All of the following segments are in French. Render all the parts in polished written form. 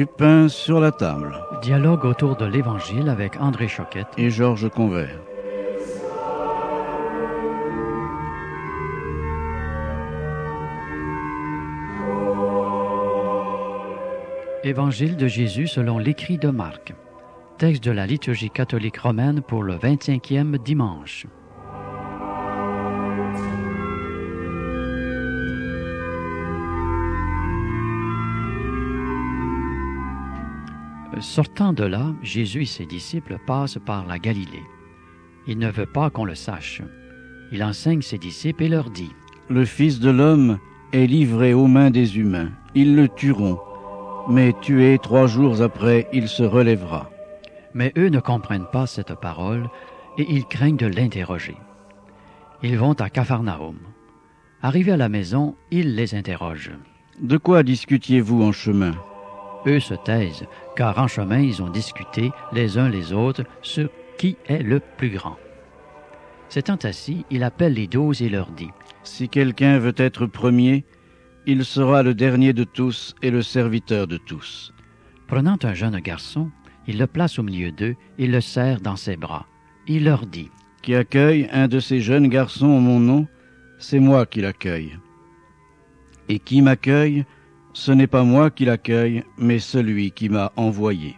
Du pain sur la table. Dialogue autour de l'Évangile avec André Choquette et Georges Convert. Évangile de Jésus selon l'écrit de Marc. Texte de la liturgie catholique romaine pour le 25e dimanche. Sortant de là, Jésus et ses disciples passent par la Galilée. Il ne veut pas qu'on le sache. Il enseigne ses disciples et leur dit : Le Fils de l'homme est livré aux mains des humains. Ils le tueront, mais tué 3 jours après, il se relèvera. Mais eux ne comprennent pas cette parole et ils craignent de l'interroger. Ils vont à Capharnaüm. Arrivés à la maison, il les interroge. De quoi discutiez-vous en chemin ? Eux se taisent, car en chemin ils ont discuté les uns les autres sur qui est le plus grand. S'étant assis, il appelle les 12 et leur dit : Si quelqu'un veut être premier, il sera le dernier de tous et le serviteur de tous. Prenant un jeune garçon, il le place au milieu d'eux et le serre dans ses bras. Il leur dit : Qui accueille un de ces jeunes garçons en mon nom, c'est moi qui l'accueille. Et qui m'accueille, ce n'est pas moi qui l'accueille, mais celui qui m'a envoyé.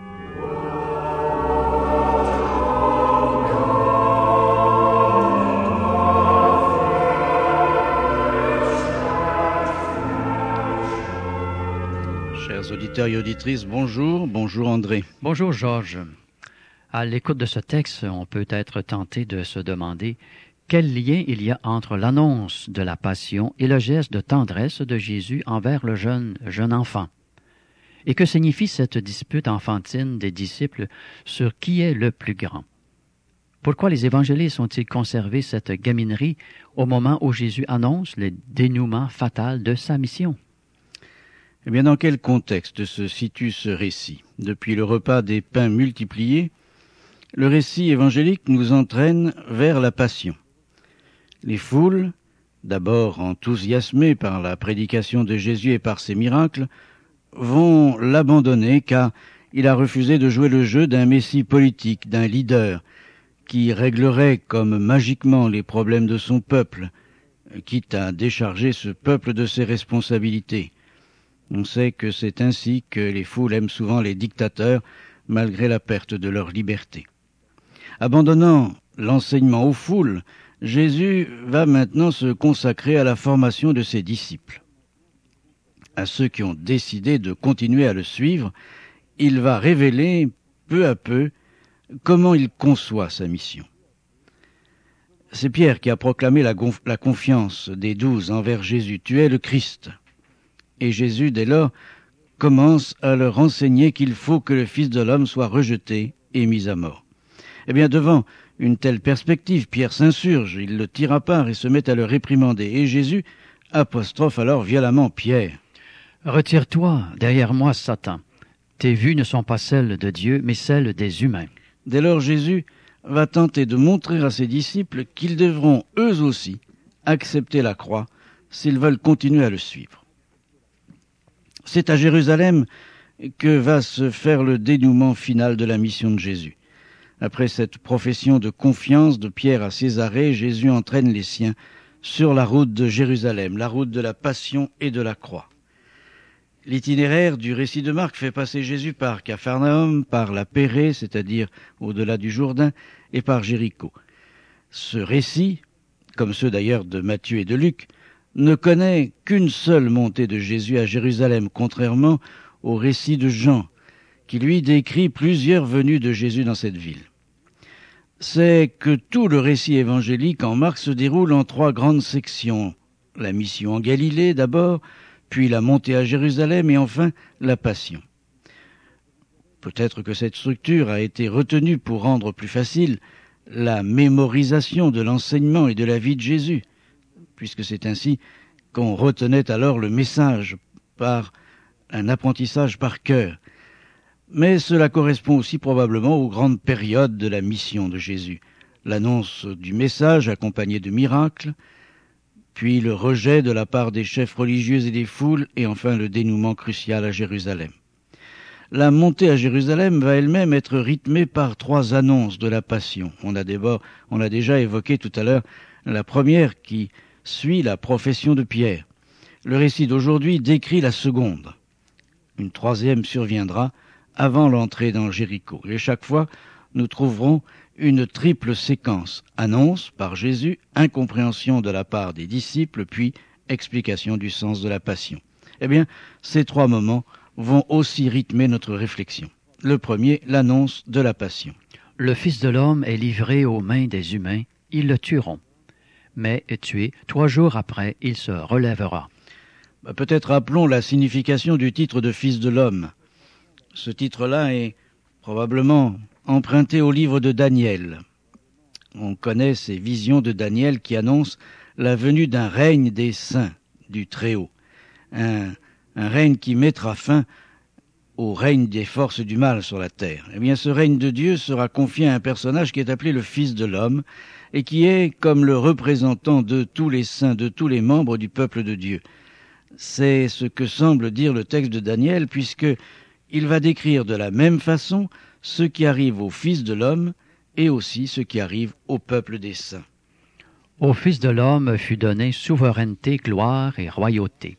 Chers auditeurs et auditrices, bonjour. Bonjour André. Bonjour Georges. À l'écoute de ce texte, on peut être tenté de se demander quel lien il y a entre l'annonce de la passion et le geste de tendresse de Jésus envers le jeune enfant. Et que signifie cette dispute enfantine des disciples sur qui est le plus grand? Pourquoi les évangélistes ont-ils conservé cette gaminerie au moment où Jésus annonce le dénouement fatal de sa mission? Eh bien, dans quel contexte se situe ce récit ? Depuis le repas des pains multipliés, le récit évangélique nous entraîne vers la passion. Les foules, d'abord enthousiasmées par la prédication de Jésus et par ses miracles, vont l'abandonner car il a refusé de jouer le jeu d'un messie politique, d'un leader, qui réglerait comme magiquement les problèmes de son peuple, quitte à décharger ce peuple de ses responsabilités. On sait que c'est ainsi que les foules aiment souvent les dictateurs, malgré la perte de leur liberté. Abandonnant l'enseignement aux foules, Jésus va maintenant se consacrer à la formation de ses disciples. À ceux qui ont décidé de continuer à le suivre, il va révéler peu à peu comment il conçoit sa mission. C'est Pierre qui a proclamé la confiance des 12 envers Jésus. Tu es le Christ. Et Jésus, dès lors, commence à leur enseigner qu'il faut que le Fils de l'homme soit rejeté et mis à mort. Eh bien, devant une telle perspective, Pierre s'insurge, il le tire à part et se met à le réprimander. Et Jésus apostrophe alors violemment Pierre. « Retire-toi derrière moi, Satan. Tes vues ne sont pas celles de Dieu, mais celles des humains. » Dès lors, Jésus va tenter de montrer à ses disciples qu'ils devront, eux aussi, accepter la croix s'ils veulent continuer à le suivre. C'est à Jérusalem que va se faire le dénouement final de la mission de Jésus. Après cette profession de confiance de Pierre à Césarée, Jésus entraîne les siens sur la route de Jérusalem, la route de la passion et de la croix. L'itinéraire du récit de Marc fait passer Jésus par Capharnaüm, par la Pérée, c'est-à-dire au-delà du Jourdain, et par Jéricho. Ce récit, comme ceux d'ailleurs de Matthieu et de Luc, ne connaît qu'une seule montée de Jésus à Jérusalem, contrairement au récit de Jean, qui lui décrit plusieurs venues de Jésus dans cette ville. C'est que tout le récit évangélique en Marc se déroule en 3 grandes sections. La mission en Galilée d'abord, puis la montée à Jérusalem et enfin la passion. Peut-être que cette structure a été retenue pour rendre plus facile la mémorisation de l'enseignement et de la vie de Jésus, puisque c'est ainsi qu'on retenait alors le message par un apprentissage par cœur. Mais cela correspond aussi probablement aux grandes périodes de la mission de Jésus. L'annonce du message accompagné de miracles, puis le rejet de la part des chefs religieux et des foules, et enfin le dénouement crucial à Jérusalem. la montée à Jérusalem va elle-même être rythmée par 3 annonces de la Passion. On a déjà évoqué tout à l'heure la première qui suit la profession de Pierre. Le récit d'aujourd'hui décrit la seconde. Une troisième surviendra avant l'entrée dans Jéricho. Et chaque fois, nous trouverons une triple séquence. Annonce par Jésus, incompréhension de la part des disciples, puis explication du sens de la Passion. Eh bien, ces 3 moments vont aussi rythmer notre réflexion. Le premier, l'annonce de la Passion. Le Fils de l'homme est livré aux mains des humains, ils le tueront. Mais tué, 3 jours après, il se relèvera. Peut-être rappelons la signification du titre de Fils de l'homme. Ce titre-là est probablement emprunté au livre de Daniel. On connaît ces visions de Daniel qui annoncent la venue d'un règne des saints du Très-Haut. Un règne qui mettra fin au règne des forces du mal sur la terre. Eh bien, ce règne de Dieu sera confié à un personnage qui est appelé le Fils de l'homme et qui est comme le représentant de tous les saints, de tous les membres du peuple de Dieu. C'est ce que semble dire le texte de Daniel, puisque il va décrire de la même façon ce qui arrive au Fils de l'homme et aussi ce qui arrive au peuple des saints. Au Fils de l'homme fut donné souveraineté, gloire et royauté.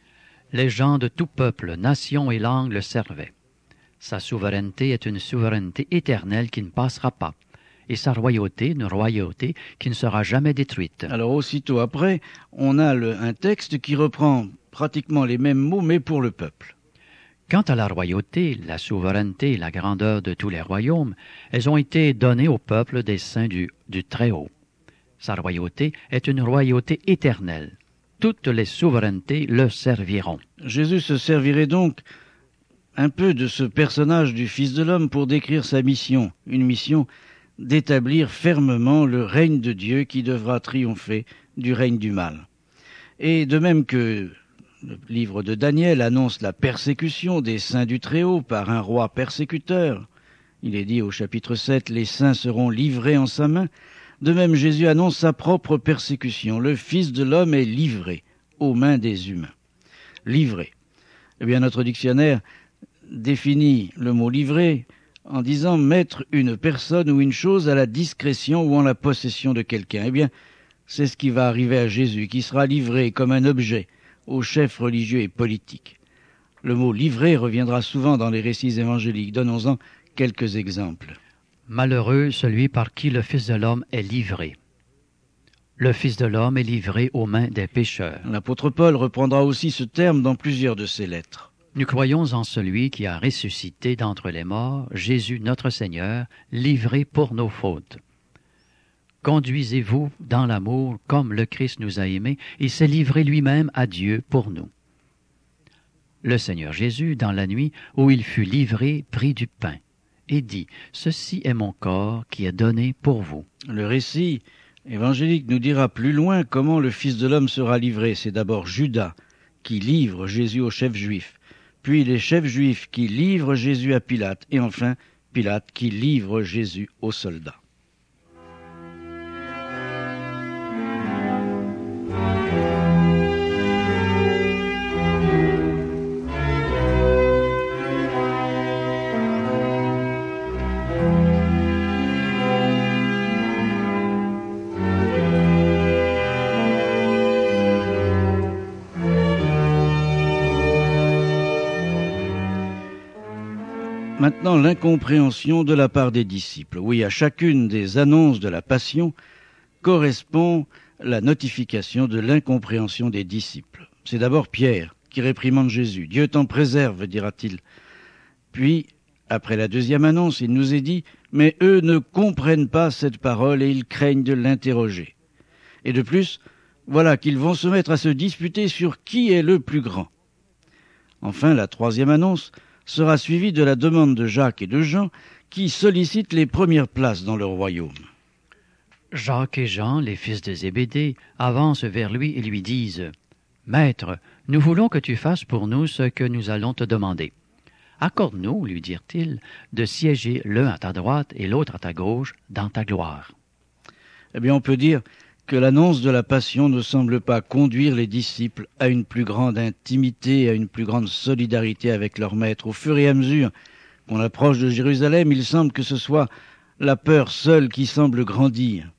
Les gens de tout peuple, nation et langue le servaient. Sa souveraineté est une souveraineté éternelle qui ne passera pas, et sa royauté, une royauté qui ne sera jamais détruite. Alors aussitôt après, on a un texte qui reprend pratiquement les mêmes mots, mais pour le peuple. Quant à la royauté, la souveraineté et la grandeur de tous les royaumes, elles ont été données au peuple des saints du Très-Haut. Sa royauté est une royauté éternelle. Toutes les souverainetés le serviront. Jésus se servirait donc un peu de ce personnage du Fils de l'homme pour décrire sa mission, une mission d'établir fermement le règne de Dieu qui devra triompher du règne du mal. Et de même que le livre de Daniel annonce la persécution des saints du Très-Haut par un roi persécuteur, il est dit au chapitre 7, les saints seront livrés en sa main. De même, Jésus annonce sa propre persécution. Le Fils de l'homme est livré aux mains des humains. Livré. Eh bien, notre dictionnaire définit le mot livré en disant mettre une personne ou une chose à la discrétion ou en la possession de quelqu'un. Eh bien, c'est ce qui va arriver à Jésus, qui sera livré comme un objet aux chefs religieux et politiques. Le mot livré reviendra souvent dans les récits évangéliques. Donnons-en quelques exemples. Malheureux celui par qui le Fils de l'homme est livré. Le Fils de l'homme est livré aux mains des pécheurs. L'apôtre Paul reprendra aussi ce terme dans plusieurs de ses lettres. Nous croyons en celui qui a ressuscité d'entre les morts, Jésus notre Seigneur, livré pour nos fautes. Conduisez-vous dans l'amour comme le Christ nous a aimés et s'est livré lui-même à Dieu pour nous. Le Seigneur Jésus, dans la nuit où il fut livré, prit du pain et dit « Ceci est mon corps qui est donné pour vous. » Le récit évangélique nous dira plus loin comment le Fils de l'homme sera livré. C'est d'abord Judas qui livre Jésus aux chefs juifs, puis les chefs juifs qui livrent Jésus à Pilate, et enfin Pilate qui livre Jésus aux soldats. Maintenant, l'incompréhension de la part des disciples. Oui, à chacune des annonces de la Passion correspond la notification de l'incompréhension des disciples. C'est d'abord Pierre qui réprimande Jésus. « Dieu t'en préserve », dira-t-il. Puis, après la deuxième annonce, il nous est dit « Mais eux ne comprennent pas cette parole et ils craignent de l'interroger. » Et de plus, voilà qu'ils vont se mettre à se disputer sur qui est le plus grand. Enfin, la troisième annonce sera suivie de la demande de Jacques et de Jean qui sollicitent les premières places dans leur royaume. Jacques et Jean, les fils de Zébédée, avancent vers lui et lui disent « Maître, nous voulons que tu fasses pour nous ce que nous allons te demander. Accorde-nous, lui dirent-ils, de siéger l'un à ta droite et l'autre à ta gauche dans ta gloire. » Eh bien, on peut dire que l'annonce de la passion ne semble pas conduire les disciples à une plus grande intimité, à une plus grande solidarité avec leur maître. Au fur et à mesure qu'on approche de Jérusalem, il semble que ce soit la peur seule qui semble grandir.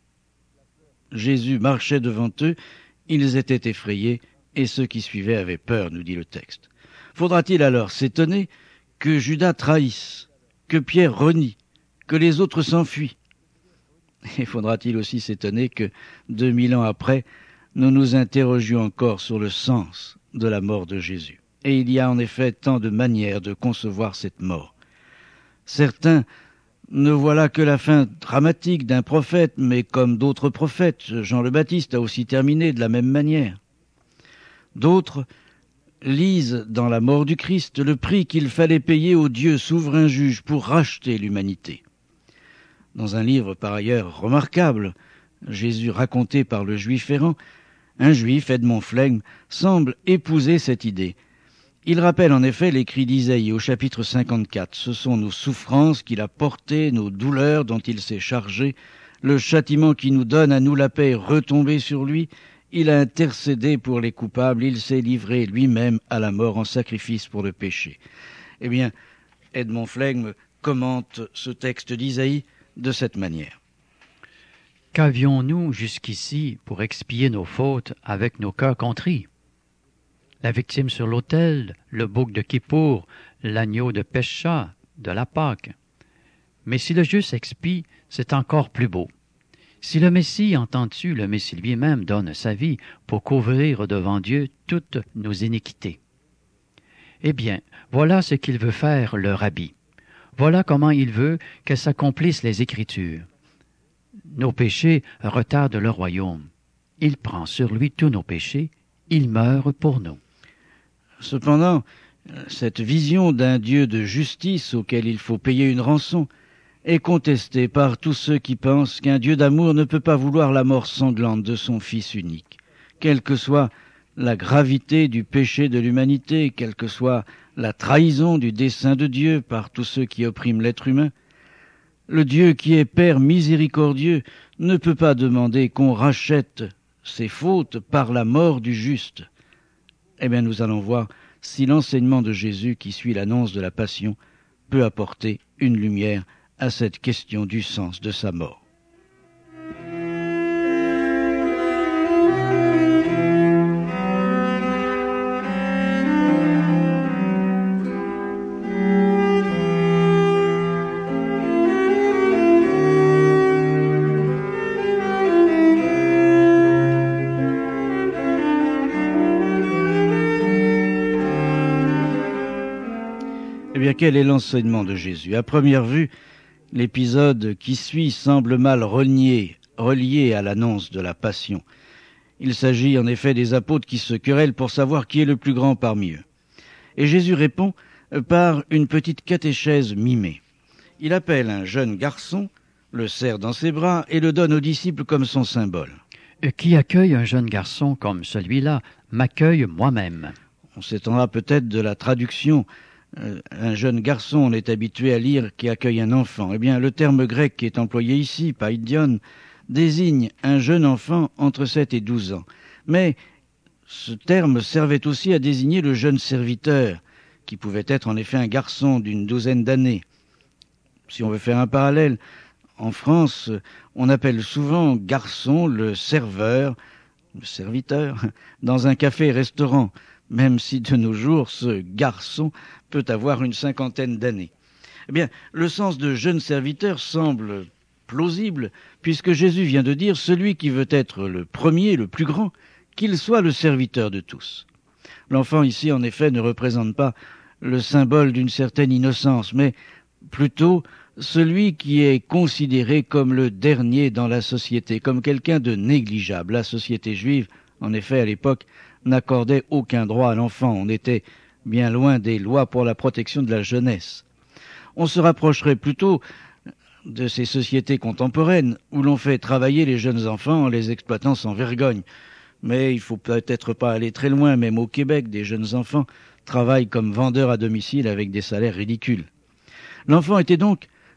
Jésus marchait devant eux, ils étaient effrayés, et ceux qui suivaient avaient peur, nous dit le texte. Faudra-t-il alors s'étonner que Judas trahisse, que Pierre renie, que les autres s'enfuient? Et faudra-t-il aussi s'étonner que, 2000 ans après, nous nous interrogions encore sur le sens de la mort de Jésus? Et il y a en effet tant de manières de concevoir cette mort. Certains ne voient là que la fin dramatique d'un prophète, mais comme d'autres prophètes, Jean le Baptiste a aussi terminé de la même manière. D'autres lisent dans la mort du Christ le prix qu'il fallait payer au Dieu souverain juge pour racheter l'humanité. Dans un livre par ailleurs remarquable, Jésus raconté par le juif errant, un juif, Edmond Flegme, semble épouser cette idée. Il rappelle en effet l'écrit d'Isaïe au chapitre 54. Ce sont nos souffrances qu'il a portées, nos douleurs dont il s'est chargé, le châtiment qui nous donne à nous la paix est retombé sur lui. Il a intercédé pour les coupables, il s'est livré lui-même à la mort en sacrifice pour le péché. Eh bien, Edmond Flegme commente ce texte d'Isaïe de cette manière. Qu'avions-nous jusqu'ici pour expier nos fautes avec nos cœurs contrits? La victime sur l'autel, le bouc de Kippour, l'agneau de Pescha, de la Pâque. Mais si le juste expie, c'est encore plus beau. Si le Messie, entends-tu, le Messie lui-même donne sa vie pour couvrir devant Dieu toutes nos iniquités. Eh bien, voilà ce qu'il veut faire, le Rabbi. Voilà comment il veut que s'accomplissent les Écritures. Nos péchés retardent le royaume. Il prend sur lui tous nos péchés, il meurt pour nous. Cependant, cette vision d'un Dieu de justice auquel il faut payer une rançon est contestée par tous ceux qui pensent qu'un Dieu d'amour ne peut pas vouloir la mort sanglante de son Fils unique. Quelle que soit la gravité du péché de l'humanité, quelle que soit la trahison du dessein de Dieu par tous ceux qui oppriment l'être humain, le Dieu qui est Père miséricordieux ne peut pas demander qu'on rachète ses fautes par la mort du juste. Eh bien, nous allons voir si l'enseignement de Jésus qui suit l'annonce de la Passion peut apporter une lumière à cette question du sens de sa mort. Eh bien, quel est l'enseignement de Jésus? À première vue, l'épisode qui suit semble mal relié à l'annonce de la Passion. Il s'agit en effet des apôtres qui se querellent pour savoir qui est le plus grand parmi eux. Et Jésus répond par une petite catéchèse mimée. Il appelle un jeune garçon, le serre dans ses bras et le donne aux disciples comme son symbole. Qui accueille un jeune garçon comme celui-là m'accueille moi-même. On s'étendra peut-être de la traduction. Un jeune garçon, on est habitué à lire qui accueille un enfant. Eh bien, le terme grec qui est employé ici, paidion, désigne un jeune enfant entre 7 et 12 ans. Mais ce terme servait aussi à désigner le jeune serviteur, qui pouvait être en effet un garçon d'une douzaine d'années. Si on veut faire un parallèle, en France, on appelle souvent garçon le serveur, le serviteur, dans un café-restaurant, même si de nos jours, ce garçon peut avoir une cinquantaine d'années. Eh bien, le sens de jeune serviteur semble plausible, puisque Jésus vient de dire « celui qui veut être le premier, le plus grand, qu'il soit le serviteur de tous ». L'enfant ici, en effet, ne représente pas le symbole d'une certaine innocence, mais plutôt celui qui est considéré comme le dernier dans la société, comme quelqu'un de négligeable. La société juive, en effet, à l'époque, n'accordait aucun droit à l'enfant. On était bien loin des lois pour la protection de la jeunesse. On se rapprocherait plutôt de ces sociétés contemporaines où l'on fait travailler les jeunes enfants en les exploitant sans vergogne. Mais il faut peut-être pas aller très loin, même au Québec, des jeunes enfants travaillent comme vendeurs à domicile avec des salaires ridicules. L'enfant était donc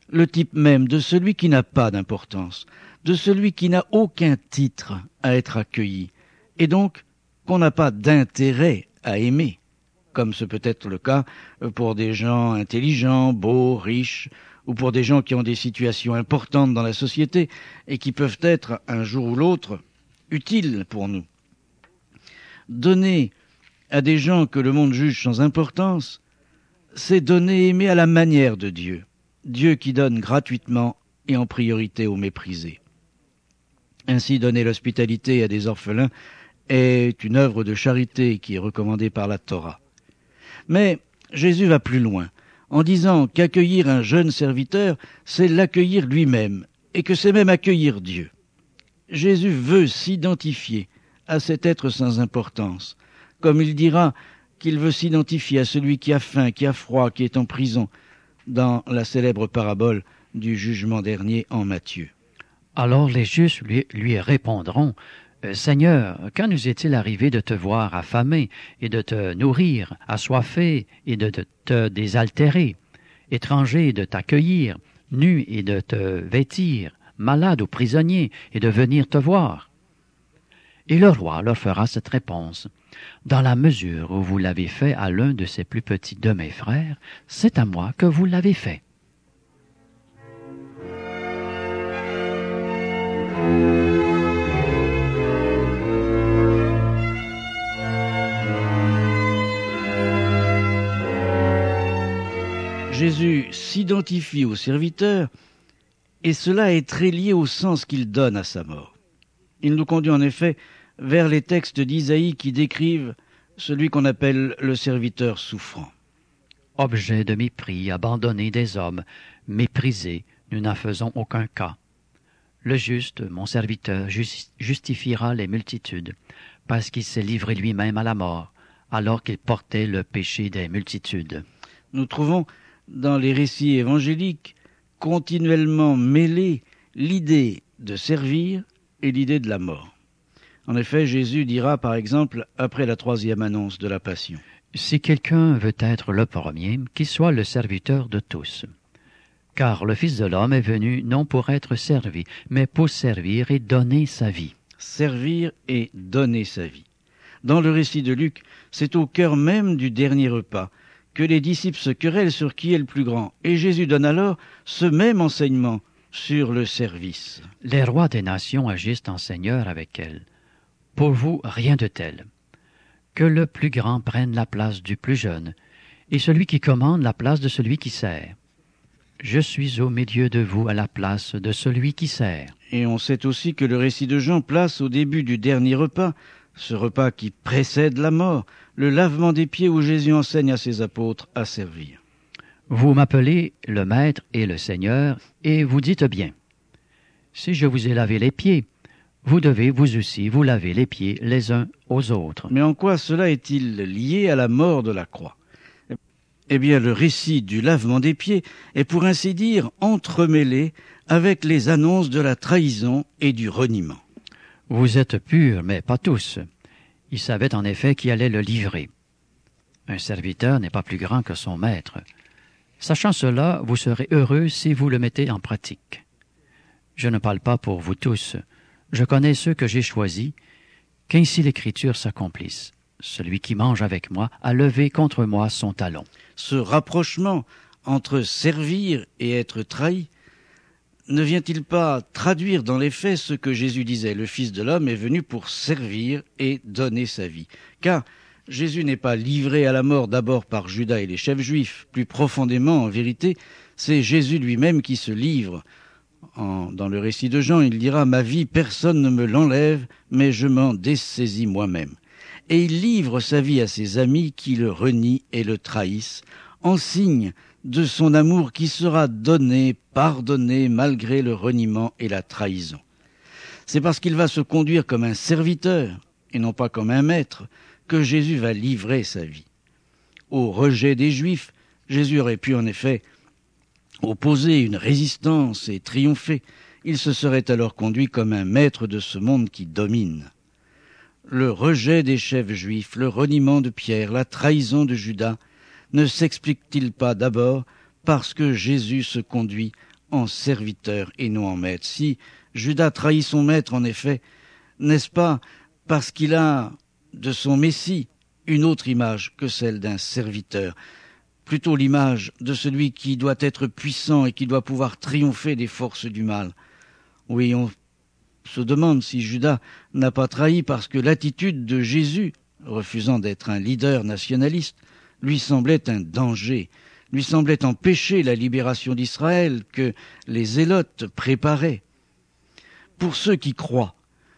le type même de celui qui n'a pas d'importance, de celui qui n'a aucun titre à être accueilli, et donc qu'on n'a pas d'intérêt à aimer, comme ce peut être le cas pour des gens intelligents, beaux, riches, ou pour des gens qui ont des situations importantes dans la société et qui peuvent être, un jour ou l'autre, utiles pour nous. Donner à des gens que le monde juge sans importance, c'est donner et aimer à la manière de Dieu, Dieu qui donne gratuitement et en priorité aux méprisés. Ainsi, donner l'hospitalité à des orphelins est une œuvre de charité qui est recommandée par la Torah. Mais Jésus va plus loin, en disant qu'accueillir un jeune serviteur, c'est l'accueillir lui-même, et que c'est même accueillir Dieu. Jésus veut s'identifier à cet être sans importance, comme il dira qu'il veut s'identifier à celui qui a faim, qui a froid, qui est en prison, dans la célèbre parabole du jugement dernier en Matthieu. Alors les justes lui répondront, « Seigneur, quand nous est-il arrivé de te voir affamé et de te nourrir, assoiffé et de te désaltérer, étranger et de t'accueillir, nu et de te vêtir, malade ou prisonnier et de venir te voir ?» Et le roi leur fera cette réponse, « Dans la mesure où vous l'avez fait à l'un de ces plus petits de mes frères, c'est à moi que vous l'avez fait. » Jésus s'identifie au serviteur, et cela est très lié au sens qu'il donne à sa mort. Il nous conduit en effet vers les textes d'Isaïe qui décrivent celui qu'on appelle le serviteur souffrant. Objet de mépris, abandonné des hommes, méprisé, nous n'en faisons aucun cas. Le juste, mon serviteur, justifiera les multitudes, parce qu'il s'est livré lui-même à la mort, alors qu'il portait le péché des multitudes. Nous trouvons dans les récits évangéliques continuellement mêlés l'idée de servir et l'idée de la mort. En effet, Jésus dira par exemple, après la 3e annonce de la Passion, « Si quelqu'un veut être le premier, qu'il soit le serviteur de tous. Car le Fils de l'homme est venu non pour être servi, mais pour servir et donner sa vie. » Servir et donner sa vie. Dans le récit de Luc, c'est au cœur même du dernier repas que les disciples se querellent sur qui est le plus grand. Et Jésus donne alors ce même enseignement sur le service. Les rois des nations agissent en seigneurs avec elles. Pour vous, rien de tel. Que le plus grand prenne la place du plus jeune, et celui qui commande la place de celui qui sert. Je suis au milieu de vous à la place de celui qui sert. Et on sait aussi que le récit de Jean place au début du dernier repas, ce repas qui précède la mort, le lavement des pieds où Jésus enseigne à ses apôtres à servir. Vous m'appelez le Maître et le Seigneur, et vous dites bien. Si je vous ai lavé les pieds, vous devez vous aussi vous laver les pieds les uns aux autres. Mais en quoi cela est-il lié à la mort de la croix ? Eh bien, le récit du lavement des pieds est pour ainsi dire entremêlé avec les annonces de la trahison et du reniement. Vous êtes purs, mais pas tous. Il savait en effet qui allait le livrer. Un serviteur n'est pas plus grand que son maître. Sachant cela, vous serez heureux si vous le mettez en pratique. Je ne parle pas pour vous tous. Je connais ceux que j'ai choisis, qu'ainsi l'Écriture s'accomplisse. Celui qui mange avec moi a levé contre moi son talon. Ce rapprochement entre servir et être trahi ne vient-il pas traduire dans les faits ce que Jésus disait ? Le Fils de l'homme est venu pour servir et donner sa vie. Car Jésus n'est pas livré à la mort d'abord par Judas et les chefs juifs. Plus profondément, en vérité, c'est Jésus lui-même qui se livre. Dans le récit de Jean, il dira « Ma vie, personne ne me l'enlève, mais je m'en dessaisis moi-même. » Et il livre sa vie à ses amis qui le renient et le trahissent, en signe de son amour qui sera donné, pardonné, malgré le reniement et la trahison. C'est parce qu'il va se conduire comme un serviteur, et non pas comme un maître, que Jésus va livrer sa vie. Au rejet des Juifs, Jésus aurait pu en effet opposer une résistance et triompher. Il se serait alors conduit comme un maître de ce monde qui domine. Le rejet des chefs juifs, le reniement de Pierre, la trahison de Judas, ne s'explique-t-il pas d'abord parce que Jésus se conduit en serviteur et non en maître. Si Judas trahit son maître, en effet, n'est-ce pas parce qu'il a de son Messie une autre image que celle d'un serviteur, plutôt l'image de celui qui doit être puissant et qui doit pouvoir triompher des forces du mal. Oui, on se demande si Judas n'a pas trahi parce que l'attitude de Jésus, refusant d'être un leader nationaliste, lui semblait un danger, lui semblait empêcher la libération d'Israël que les zélotes préparaient. Pour ceux qui croient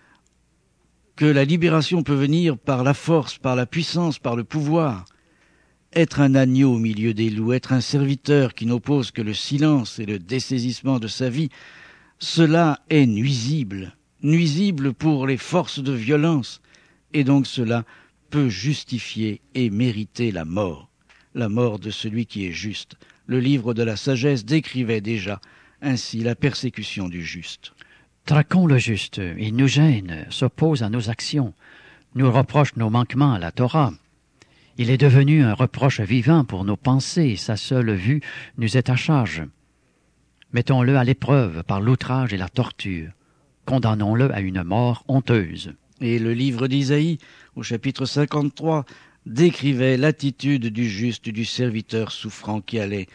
que la libération peut venir par la force, par la puissance, par le pouvoir, être un agneau au milieu des loups, être un serviteur qui n'oppose que le silence et le dessaisissement de sa vie, cela est nuisible, nuisible pour les forces de violence, et donc cela peut justifier et mériter la mort de celui qui est juste. Le livre de la sagesse décrivait déjà ainsi la persécution du juste. Traquons le juste, il nous gêne, s'oppose à nos actions, nous reproche nos manquements à la Torah. Il est devenu un reproche vivant pour nos pensées, sa seule vue nous est à charge. Mettons-le à l'épreuve par l'outrage et la torture. Condamnons-le à une mort honteuse. Et le livre d'Isaïe, au chapitre 53, décrivait l'attitude du juste, du serviteur souffrant qui allait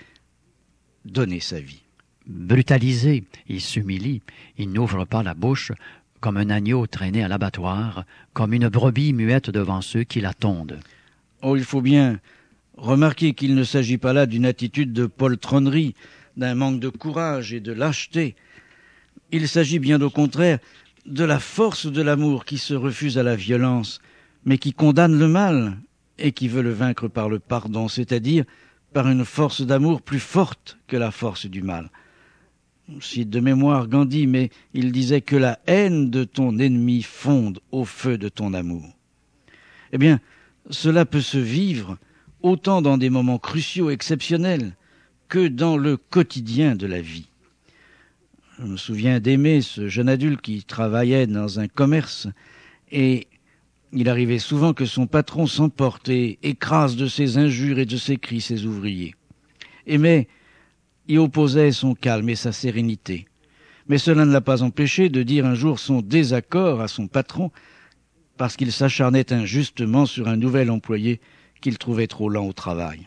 donner sa vie. Brutalisé, il s'humilie, il n'ouvre pas la bouche, comme un agneau traîné à l'abattoir, comme une brebis muette devant ceux qui la tondent. Oh, il faut bien remarquer qu'il ne s'agit pas là d'une attitude de poltronnerie, d'un manque de courage et de lâcheté. Il s'agit bien au contraire de la force de l'amour qui se refuse à la violence, mais qui condamne le mal et qui veut le vaincre par le pardon, c'est-à-dire par une force d'amour plus forte que la force du mal. Je cite de mémoire Gandhi, mais il disait que la haine de ton ennemi fonde au feu de ton amour. Eh bien, cela peut se vivre autant dans des moments cruciaux, exceptionnels, que dans le quotidien de la vie. Je me souviens d'Aimé, ce jeune adulte qui travaillait dans un commerce, et il arrivait souvent que son patron s'emporte et écrase de ses injures et de ses cris ses ouvriers. Aimé y opposait son calme et sa sérénité. Mais cela ne l'a pas empêché de dire un jour son désaccord à son patron parce qu'il s'acharnait injustement sur un nouvel employé qu'il trouvait trop lent au travail.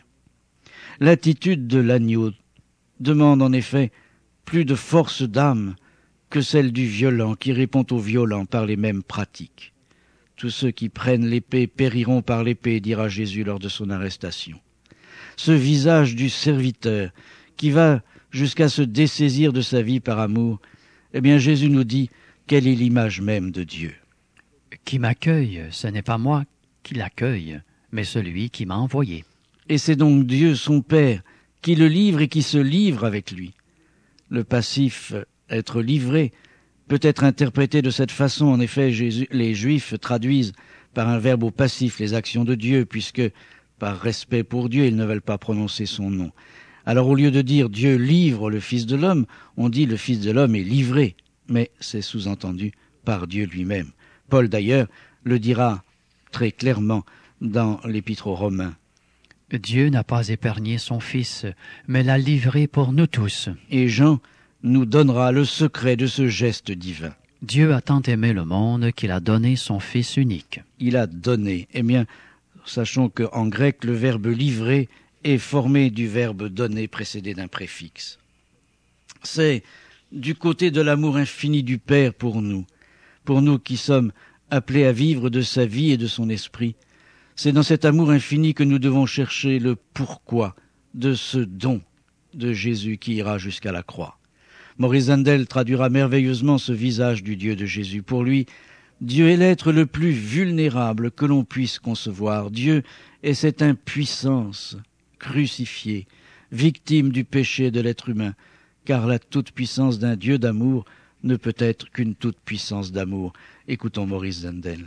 L'attitude de l'agneau demande en effet plus de force d'âme que celle du violent qui répond au violent par les mêmes pratiques. Tous ceux qui prennent l'épée périront par l'épée, dira Jésus lors de son arrestation. Ce visage du serviteur qui va jusqu'à se dessaisir de sa vie par amour, eh bien Jésus nous dit quelle est l'image même de Dieu. Qui m'accueille, ce n'est pas moi qui l'accueille, mais celui qui m'a envoyé. Et c'est donc Dieu, son Père, qui le livre et qui se livre avec lui. Le passif « être livré » peut être interprété de cette façon. En effet, les Juifs traduisent par un verbe au passif les actions de Dieu, puisque, par respect pour Dieu, ils ne veulent pas prononcer son nom. Alors au lieu de dire « Dieu livre le Fils de l'homme », on dit « le Fils de l'homme est livré », mais c'est sous-entendu par Dieu lui-même. Paul d'ailleurs le dira très clairement dans l'Épître aux Romains. Dieu n'a pas épargné son Fils, mais l'a livré pour nous tous. Et Jean nous donnera le secret de ce geste divin. Dieu a tant aimé le monde qu'il a donné son Fils unique. Il a donné. Eh bien, sachons qu'en grec, le verbe livrer est formé du verbe donner précédé d'un préfixe. C'est du côté de l'amour infini du Père pour nous qui sommes appelés à vivre de sa vie et de son esprit. C'est dans cet amour infini que nous devons chercher le pourquoi de ce don de Jésus qui ira jusqu'à la croix. Maurice Zindel traduira merveilleusement ce visage du Dieu de Jésus. Pour lui, Dieu est l'être le plus vulnérable que l'on puisse concevoir. Dieu est cette impuissance crucifiée, victime du péché de l'être humain, car la toute-puissance d'un Dieu d'amour ne peut être qu'une toute-puissance d'amour. Écoutons Maurice Zindel.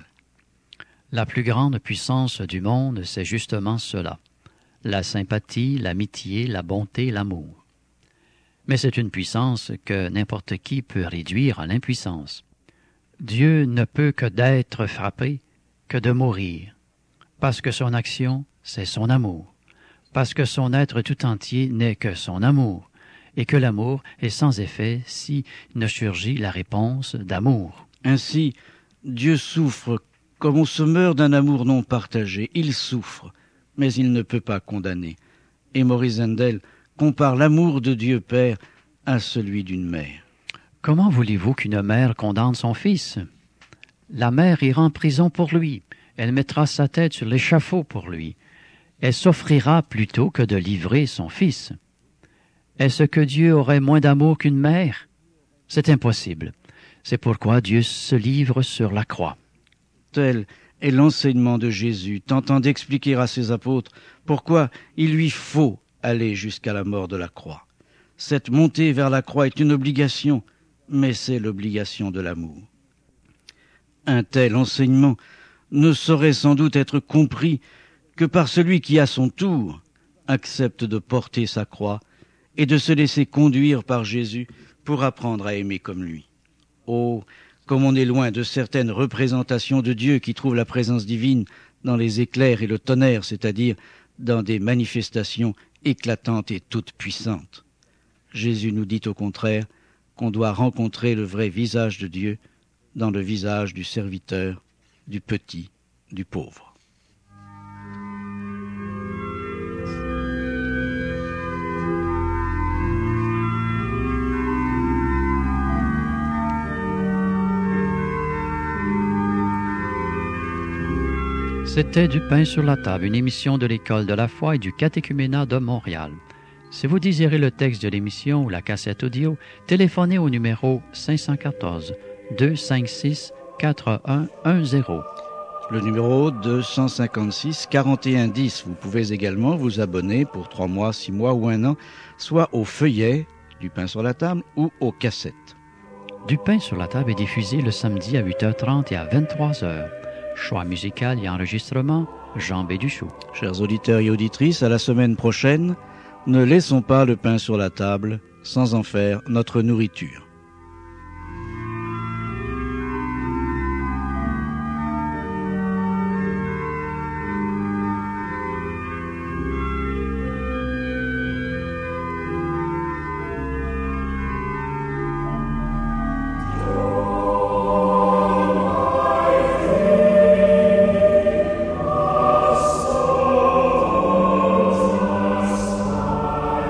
La plus grande puissance du monde, c'est justement cela. La sympathie, l'amitié, la bonté, l'amour. Mais c'est une puissance que n'importe qui peut réduire à l'impuissance. Dieu ne peut que d'être frappé, que de mourir, parce que son action, c'est son amour, parce que son être tout entier n'est que son amour, et que l'amour est sans effet si ne surgit la réponse d'amour. Ainsi, Dieu souffre comme on se meurt d'un amour non partagé. Il souffre, mais il ne peut pas condamner. Et Maurice Zendel compare l'amour de Dieu Père à celui d'une mère. Comment voulez-vous qu'une mère condamne son fils? La mère ira en prison pour lui. Elle mettra sa tête sur l'échafaud pour lui. Elle s'offrira plutôt que de livrer son fils. Est-ce que Dieu aurait moins d'amour qu'une mère? C'est impossible. C'est pourquoi Dieu se livre sur la croix. Tel est l'enseignement de Jésus, tentant d'expliquer à ses apôtres pourquoi il lui faut aller jusqu'à la mort de la croix. Cette montée vers la croix est une obligation, mais c'est l'obligation de l'amour. Un tel enseignement ne saurait sans doute être compris que par celui qui, à son tour, accepte de porter sa croix et de se laisser conduire par Jésus pour apprendre à aimer comme lui. Oh, comme on est loin de certaines représentations de Dieu qui trouvent la présence divine dans les éclairs et le tonnerre, c'est-à-dire dans des manifestations éclatantes et toutes puissantes. Jésus nous dit au contraire qu'on doit rencontrer le vrai visage de Dieu dans le visage du serviteur, du petit, du pauvre. C'était Du pain sur la table, une émission de l'École de la foi et du catéchuménat de Montréal. Si vous désirez le texte de l'émission ou la cassette audio, téléphonez au numéro 514-256-4110. Le numéro 256-4110. Vous pouvez également vous abonner pour 3 mois, 6 mois ou 1 an, soit au feuillet du pain sur la table ou aux cassettes. Du pain sur la table est diffusé le samedi à 8h30 et à 23h. Choix musical et enregistrement, Jean Béduchou. Chers auditeurs et auditrices, à la semaine prochaine, ne laissons pas le pain sur la table sans en faire notre nourriture.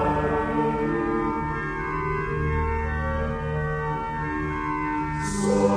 So